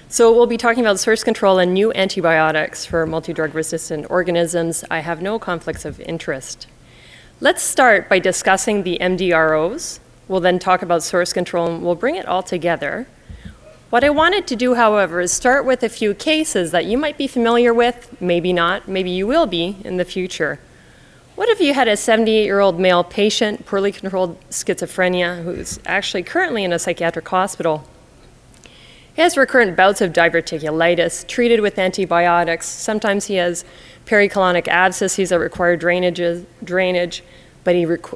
So we'll be talking about source control and new antibiotics for multi-drug resistant organisms. I have no conflicts of interest. Let's start by discussing the MDROs. We'll then talk about source control and we'll bring it all together. What I wanted to do, however, is start with a few cases that you might be familiar with, maybe not, maybe you will be in the future. What if you had a 78-year-old male patient, poorly controlled schizophrenia, who's actually currently in a psychiatric hospital? He has recurrent bouts of diverticulitis, treated with antibiotics. Sometimes he has pericolonic abscesses that require drainage, but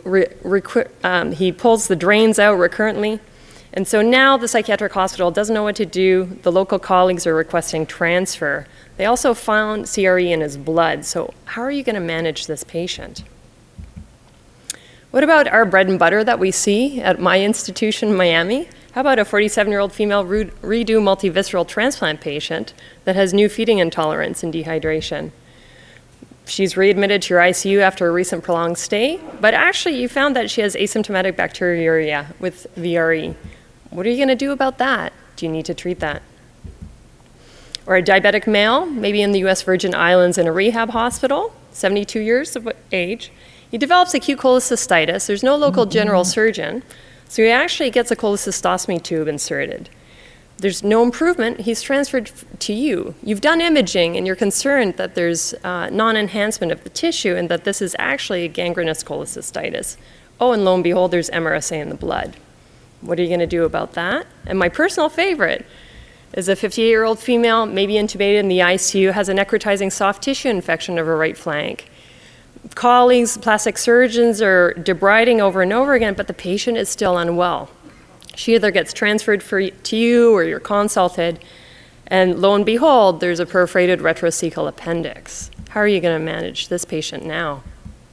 he pulls the drains out recurrently. And so now the psychiatric hospital doesn't know what to do. The local colleagues are requesting transfer. They also found CRE in his blood. So how are you going to manage this patient? What about our bread and butter that we see at my institution in Miami? How about a 47-year-old female redo multivisceral transplant patient that has new feeding intolerance and dehydration? She's readmitted to your ICU after a recent prolonged stay, but actually you found that she has asymptomatic bacteriuria with VRE. What are you going to do about that? Do you need to treat that? Or a diabetic male, maybe in the US Virgin Islands in a rehab hospital, 72 years of age. He develops acute cholecystitis. There's no local general surgeon, so he actually gets a cholecystostomy tube inserted. There's no improvement. He's transferred to you. You've done imaging, and you're concerned that there's non-enhancement of the tissue and that this is actually a gangrenous cholecystitis. Oh, and lo and behold, there's MRSA in the blood. What are you going to do about that? And my personal favorite is a 58-year-old female, maybe intubated in the ICU, has a necrotizing soft tissue infection of her right flank. Colleagues, plastic surgeons are debriding over and over again, but the patient is still unwell. She either gets transferred to you or you're consulted, and lo and behold, there's a perforated retrocecal appendix. How are you going to manage this patient now?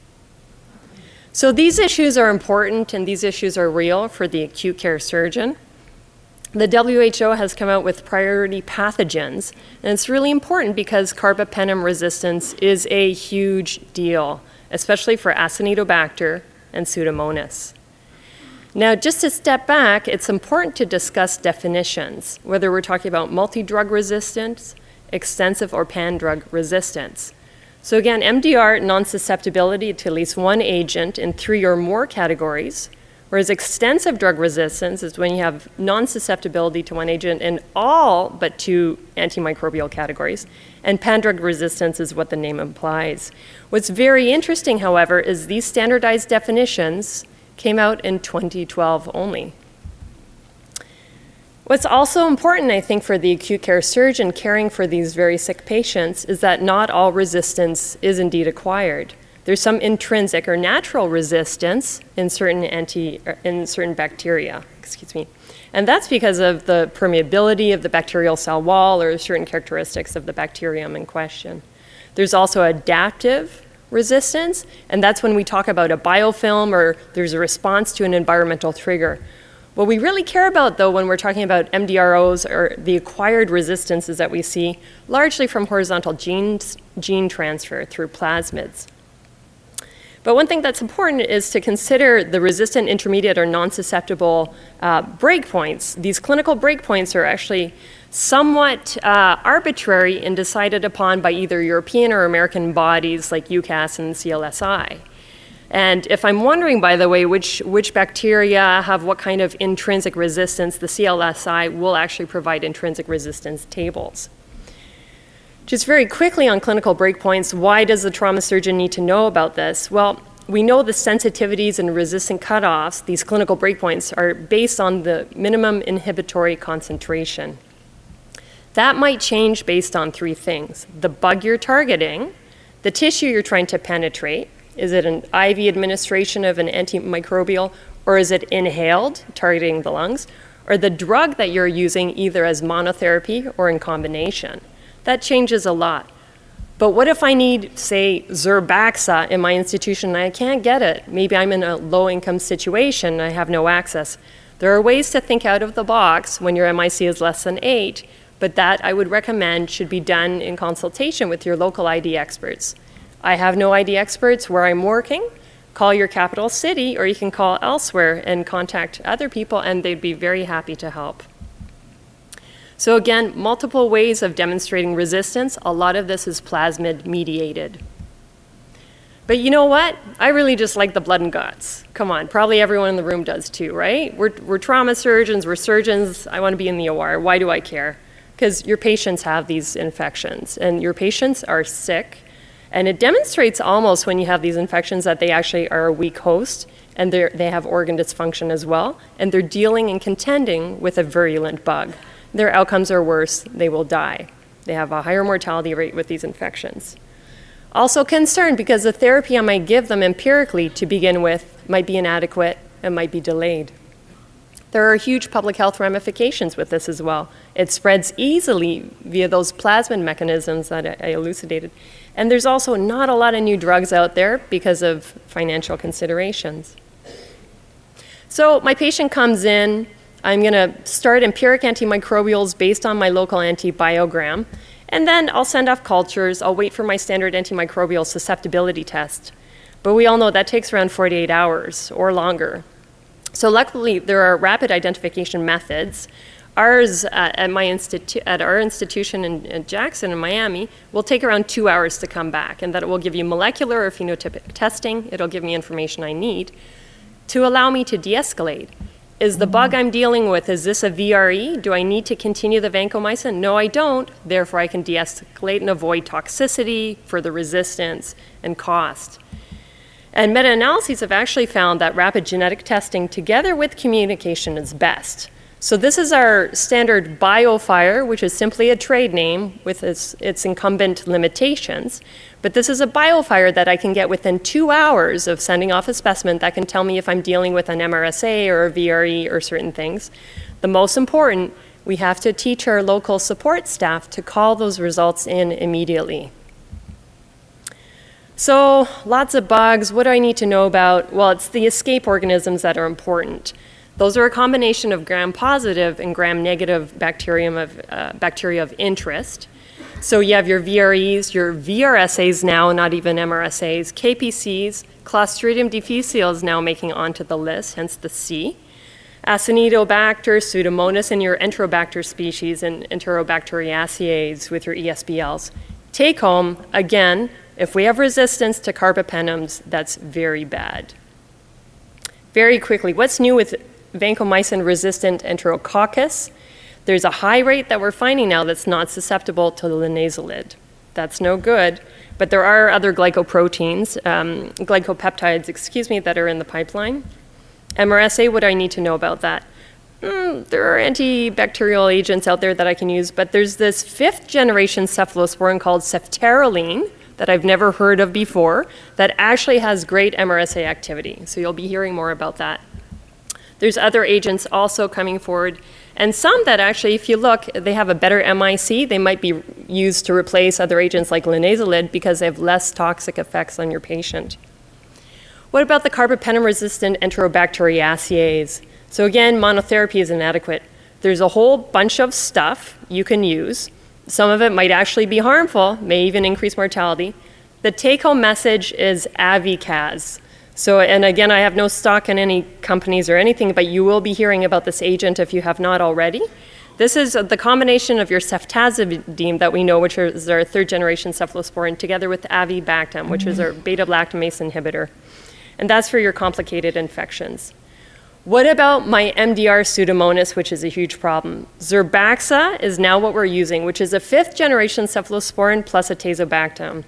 So these issues are important and these issues are real for the acute care surgeon. The WHO has come out with priority pathogens, and it's really important because carbapenem resistance is a huge deal, especially for Acinetobacter and Pseudomonas. Now, just to step back, it's important to discuss definitions, whether we're talking about multi-drug resistance, extensive or pan-drug resistance. So again, MDR, non-susceptibility to at least one agent in 3 or more categories, whereas extensive drug resistance is when you have non-susceptibility to one agent in all but 2 antimicrobial categories, and pan-drug resistance is what the name implies. What's very interesting, however, is these standardized definitions came out in 2012 only. What's also important, I think, for the acute care surgeon caring for these very sick patients is that not all resistance is indeed acquired. There's some intrinsic or natural resistance in certain bacteria, and that's because of the permeability of the bacterial cell wall or certain characteristics of the bacterium in question. There's also adaptive resistance, and that's when we talk about a biofilm or there's a response to an environmental trigger. What we really care about, though, when we're talking about MDROs or the acquired resistances that we see, largely from horizontal gene transfer through plasmids. But one thing that's important is to consider the resistant, intermediate, or non-susceptible breakpoints. These clinical breakpoints are actually somewhat arbitrary and decided upon by either European or American bodies like UCAS and CLSI. And if I'm wondering, by the way, which bacteria have what kind of intrinsic resistance, the CLSI will actually provide intrinsic resistance tables. Just very quickly on clinical breakpoints, why does the trauma surgeon need to know about this? Well, we know the sensitivities and resistant cutoffs, these clinical breakpoints, are based on the minimum inhibitory concentration. That might change based on 3 things: the bug you're targeting, the tissue you're trying to penetrate, is it an IV administration of an antimicrobial, or is it inhaled, targeting the lungs, or the drug that you're using either as monotherapy or in combination. That changes a lot. But what if I need, say, Zerbaxa in my institution and I can't get it? Maybe I'm in a low-income situation and I have no access. There are ways to think out of the box when your MIC is less than 8, but that I would recommend should be done in consultation with your local ID experts. I have no ID experts where I'm working. Call your capital city, or you can call elsewhere and contact other people, and they'd be very happy to help. So again, multiple ways of demonstrating resistance. A lot of this is plasmid mediated. But you know what? I really just like the blood and guts. Come on, probably everyone in the room does too, right? We're trauma surgeons, we're surgeons. I want to be in the OR. Why do I care? Because your patients have these infections, and your patients are sick. And it demonstrates almost when you have these infections that they actually are a weak host, and they have organ dysfunction as well, and they're dealing and contending with a virulent bug. Their outcomes are worse, they will die. They have a higher mortality rate with these infections. Also concerned because the therapy I might give them empirically to begin with might be inadequate and might be delayed. There are huge public health ramifications with this as well. It spreads easily via those plasmid mechanisms that I elucidated. And there's also not a lot of new drugs out there because of financial considerations. So my patient comes in, I'm gonna start empiric antimicrobials based on my local antibiogram, and then I'll send off cultures, I'll wait for my standard antimicrobial susceptibility test. But we all know that takes around 48 hours or longer. So luckily, there are rapid identification methods. Ours at our institution in Jackson in Miami will take around 2 hours to come back, and that it will give you molecular or phenotypic testing. It'll give me information I need to allow me to de-escalate. Is the bug I'm dealing with, is this a VRE? Do I need to continue the vancomycin? No, I don't. Therefore, I can de-escalate and avoid toxicity, further resistance, and cost. And meta-analyses have actually found that rapid genetic testing together with communication is best. So this is our standard BioFire, which is simply a trade name with its incumbent limitations. But this is a BioFire that I can get within 2 hours of sending off a specimen that can tell me if I'm dealing with an MRSA or a VRE or certain things. The most important, we have to teach our local support staff to call those results in immediately. So lots of bugs. What do I need to know about? Well, it's the escape organisms that are important. Those are a combination of gram-positive and gram-negative bacteria of interest. So you have your VREs, your VRSAs now, not even MRSAs, KPCs, Clostridium difficile is now making onto the list, hence the C. Acinetobacter, Pseudomonas, and your Enterobacter species, and Enterobacteriaceae with your ESBLs. Take home, again, if we have resistance to carbapenems, that's very bad. Very quickly, what's new with vancomycin-resistant Enterococcus? There's a high rate that we're finding now that's not susceptible to linezolid. That's no good, but there are other glycoproteins, glycopeptides, that are in the pipeline. MRSA, what do I need to know about that? There are antibacterial agents out there that I can use, but there's this 5th generation cephalosporin called ceftaroline that I've never heard of before that actually has great MRSA activity. So you'll be hearing more about that. There's other agents also coming forward, and some that actually, if you look, they have a better MIC. They might be used to replace other agents like linezolid because they have less toxic effects on your patient. What about the carbapenem-resistant Enterobacteriaceae? So again, monotherapy is inadequate. There's a whole bunch of stuff you can use. Some of it might actually be harmful, may even increase mortality. The take-home message is Avicaz. So, and again, I have no stock in any companies or anything, but you will be hearing about this agent if you have not already. This is the combination of your ceftazidime that we know, which is our 3rd generation cephalosporin, together with avibactam, which is our beta-lactamase inhibitor. And that's for your complicated infections. What about my MDR Pseudomonas, which is a huge problem? Zerbaxa is now what we're using, which is a 5th generation cephalosporin plus atazobactam.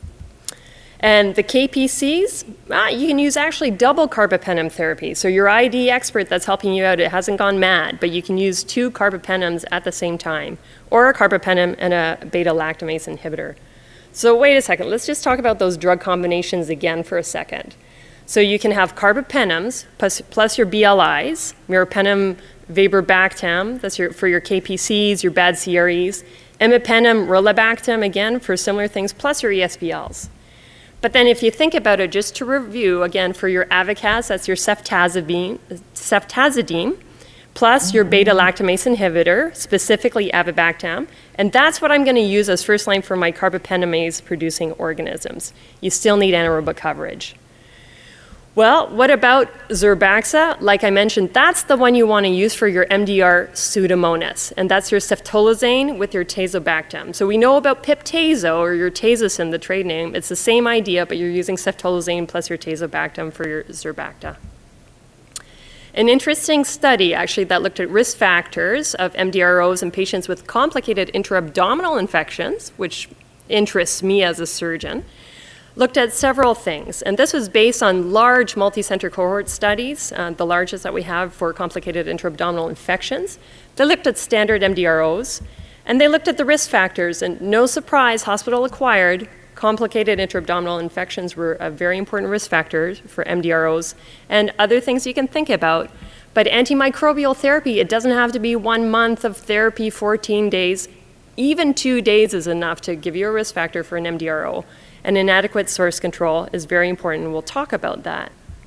And the KPCs, you can use actually double carbapenem therapy. So your ID expert that's helping you out, it hasn't gone mad, but you can use 2 carbapenems at the same time, or a carbapenem and a beta-lactamase inhibitor. So wait a second, let's just talk about those drug combinations again for a second. So you can have carbapenems plus your BLIs, meropenem, vaborbactam, that's for your KPCs, your bad CREs, imipenem, rilabactam, again, for similar things, plus your ESBLs. But then if you think about it, just to review, again, for your Avicaz, that's your ceftazidime, plus your beta-lactamase inhibitor, specifically avibactam, and that's what I'm going to use as first line for my carbapenemase-producing organisms. You still need anaerobic coverage. Well, what about Zerbaxa? Like I mentioned, that's the one you want to use for your MDR Pseudomonas, and that's your ceftolozane with your tazobactam. So we know about Pip/Tazo, or your Tazocin, the trade name. It's the same idea, but you're using ceftolozane plus your tazobactam for your Zerbacta. An interesting study, actually, that looked at risk factors of MDROs in patients with complicated intra-abdominal infections, which interests me as a surgeon, looked at several things. And this was based on large multi-center cohort studies, the largest that we have for complicated intra-abdominal infections. They looked at standard MDROs, and they looked at the risk factors. And no surprise, hospital-acquired complicated intra-abdominal infections were a very important risk factor for MDROs, and other things you can think about. But antimicrobial therapy, it doesn't have to be 1 month of therapy, 14 days. Even 2 days is enough to give you a risk factor for an MDRO. And inadequate source control is very important, and we'll talk about that.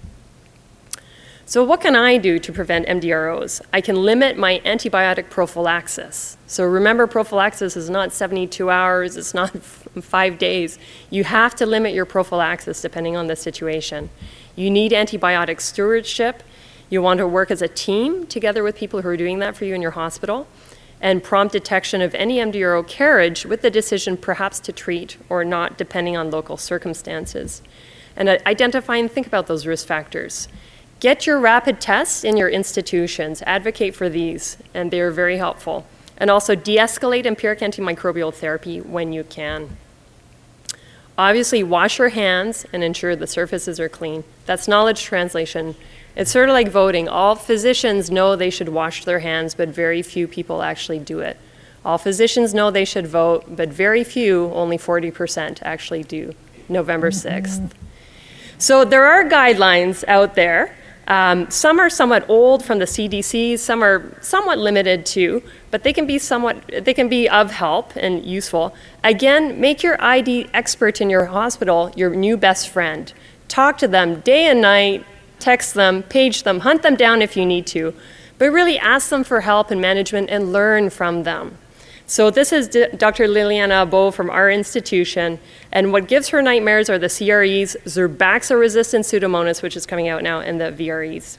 So what can I do to prevent MDROs? I can limit my antibiotic prophylaxis. So remember, prophylaxis is not 72 hours, it's not 5 days. You have to limit your prophylaxis depending on the situation. You need antibiotic stewardship. You want to work as a team together with people who are doing that for you in your hospital, and prompt detection of any MDRO carriage with the decision perhaps to treat or not, depending on local circumstances. And identify and think about those risk factors. Get your rapid tests in your institutions. Advocate for these, and they are very helpful. And also de-escalate empiric antimicrobial therapy when you can. Obviously, wash your hands and ensure the surfaces are clean. That's knowledge translation. It's sort of like voting. All physicians know they should wash their hands, but very few people actually do it. All physicians know they should vote, but very few, only 40%, actually do. November 6th. So there are guidelines out there. Some are somewhat old from the CDC, some are somewhat limited too, but they can be of help and useful. Again, make your ID expert in your hospital your new best friend. Talk to them day and night, text them, page them, hunt them down if you need to, but really ask them for help and management and learn from them. So this is Dr. Liliana Abo from our institution, and what gives her nightmares are the CREs, Zerbaxa-resistant Pseudomonas, which is coming out now, and the VREs.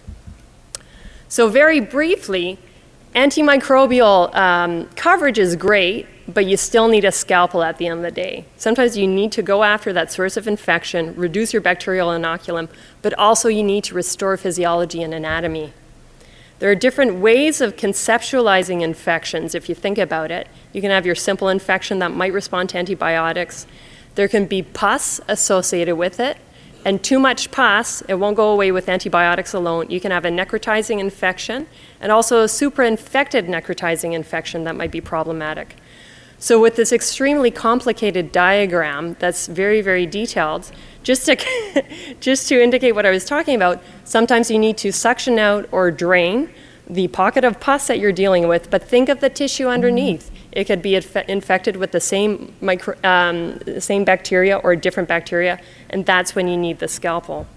So very briefly, antimicrobial coverage is great, but you still need a scalpel at the end of the day. Sometimes you need to go after that source of infection, reduce your bacterial inoculum, but also you need to restore physiology and anatomy. There are different ways of conceptualizing infections if you think about it. You can have your simple infection that might respond to antibiotics. There can be pus associated with it, and too much pus, it won't go away with antibiotics alone. You can have a necrotizing infection and also a supra-infected necrotizing infection that might be problematic. So with this extremely complicated diagram that's very, very detailed, just to indicate what I was talking about, sometimes you need to suction out or drain the pocket of pus that you're dealing with, but think of the tissue underneath. It could be infected with the same bacteria or different bacteria, and that's when you need the scalpel.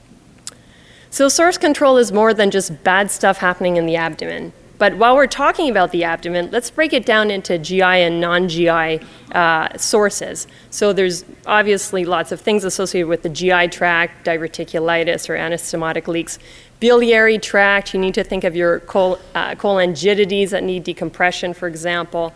So source control is more than just bad stuff happening in the abdomen. But while we're talking about the abdomen, let's break it down into GI and non-GI sources. So there's obviously lots of things associated with the GI tract, diverticulitis or anastomotic leaks. Biliary tract, you need to think of your cholangidities that need decompression, for example.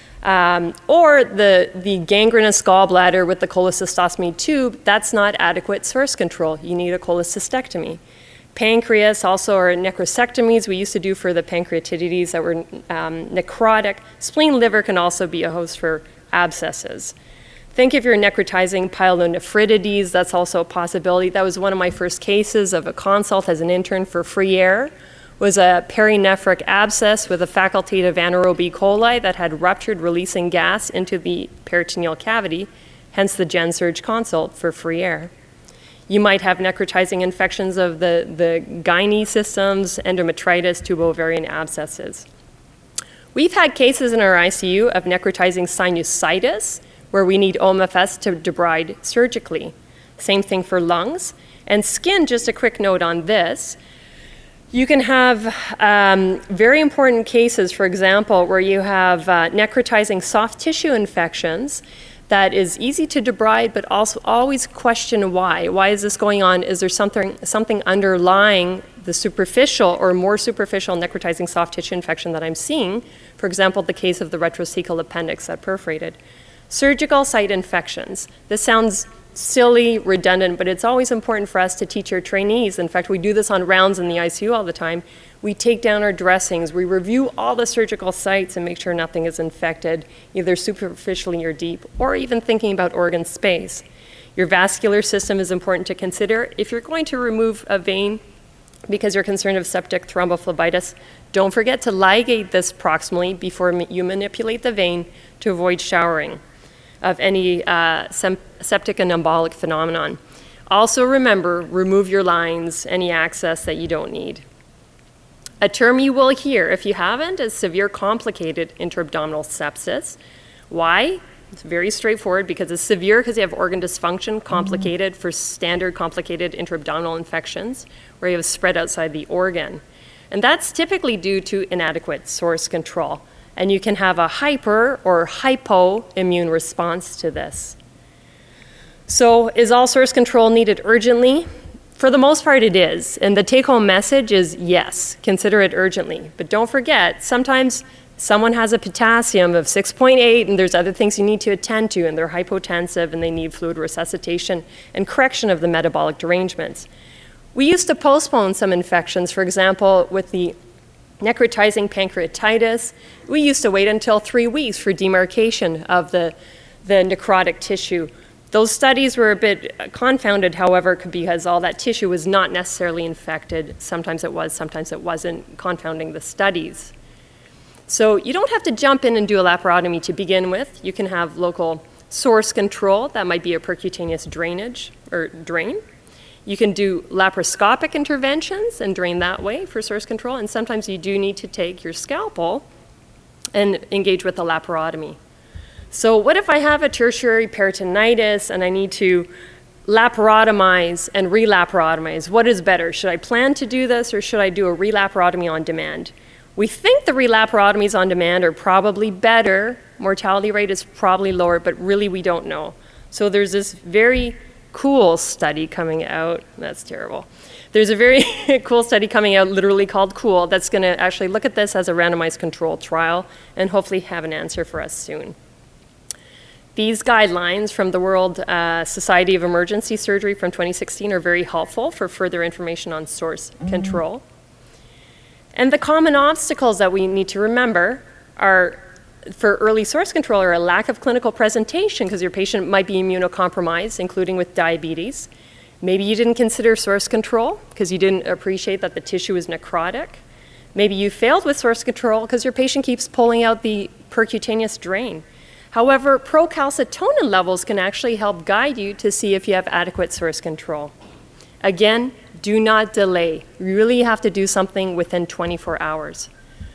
Or the gangrenous gallbladder with the cholecystostomy tube, that's not adequate source control. You need a cholecystectomy. Pancreas also are necrosectomies we used to do for the pancreatides that were necrotic. Spleen, liver can also be a host for abscesses. Think if you're necrotizing pyelonephridides, that's also a possibility. That was one of my first cases of a consult as an intern for free air, was a perinephric abscess with a facultative anaerobe E. coli that had ruptured, releasing gas into the peritoneal cavity, hence the Gen Surg consult for free air. You might have necrotizing infections of the gynae systems, endometritis, tubo-ovarian abscesses. We've had cases in our ICU of necrotizing sinusitis, where we need OMFS to debride surgically. Same thing for lungs. And skin, just a quick note on this. You can have very important cases, for example, where you have necrotizing soft tissue infections that is easy to debride, but also always question why. Why is this going on? Is there something underlying the superficial or more superficial necrotizing soft tissue infection that I'm seeing? For example, the case of the retrocecal appendix that perforated. Surgical site infections. This sounds silly, redundant, but it's always important for us to teach our trainees. In fact, we do this on rounds in the ICU all the time. We take down our dressings, we review all the surgical sites and make sure nothing is infected, either superficially or deep, or even thinking about organ space. Your vascular system is important to consider. If you're going to remove a vein because you're concerned of septic thrombophlebitis, don't forget to ligate this proximally before you manipulate the vein to avoid showering of any septic and embolic phenomenon. Also remember, remove your lines, any access that you don't need. A term you will hear, if you haven't, is severe complicated intra-abdominal sepsis. Why? It's very straightforward, because it's severe because you have organ dysfunction, complicated for standard complicated intra-abdominal infections, where you have spread outside the organ. And that's typically due to inadequate source control. And you can have a hyper or hypoimmune response to this. So is all source control needed urgently? For the most part, it is. And the take-home message is yes, consider it urgently. But don't forget, sometimes someone has a potassium of 6.8 and there's other things you need to attend to, and they're hypotensive and they need fluid resuscitation and correction of the metabolic derangements. We used to postpone some infections. For example, with the necrotizing pancreatitis, we used to wait until 3 weeks for demarcation of the necrotic tissue. Those studies were a bit confounded, however, because all that tissue was not necessarily infected. Sometimes it was, sometimes it wasn't, confounding the studies. So you don't have to jump in and do a laparotomy to begin with. You can have local source control. That might be a percutaneous drainage or drain. You can do laparoscopic interventions and drain that way for source control. And sometimes you do need to take your scalpel and engage with a laparotomy. So what if I have a tertiary peritonitis and I need to laparotomize and relaparotomize? What is better? Should I plan to do this, or should I do a relaparotomy on demand? We think the relaparotomies on demand are probably better. Mortality rate is probably lower, but really we don't know. So there's this very cool study coming out. That's terrible. There's a very cool study coming out, literally called COOL, that's going to actually look at this as a randomized controlled trial and hopefully have an answer for us soon. These guidelines from the World Society of Emergency Surgery from 2016 are very helpful for further information on source control. And the common obstacles that we need to remember are, for early source control, are a lack of clinical presentation, because your patient might be immunocompromised, including with diabetes. Maybe you didn't consider source control because you didn't appreciate that the tissue is necrotic. Maybe you failed with source control because your patient keeps pulling out the percutaneous drain. However, procalcitonin levels can actually help guide you to see if you have adequate source control. Again, do not delay. You really have to do something within 24 hours.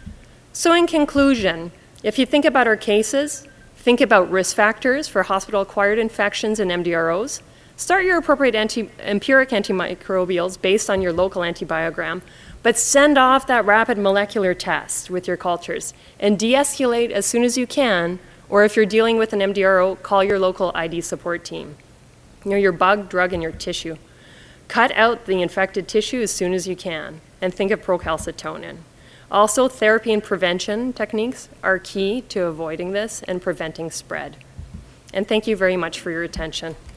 So in conclusion, if you think about our cases, think about risk factors for hospital-acquired infections and MDROs. Start your appropriate empiric antimicrobials based on your local antibiogram, but send off that rapid molecular test with your cultures and de-escalate as soon as you can. Or if you're dealing with an MDRO, call your local ID support team. You know, your bug, drug, and your tissue. Cut out the infected tissue as soon as you can, and think of procalcitonin. Also, therapy and prevention techniques are key to avoiding this and preventing spread. And thank you very much for your attention.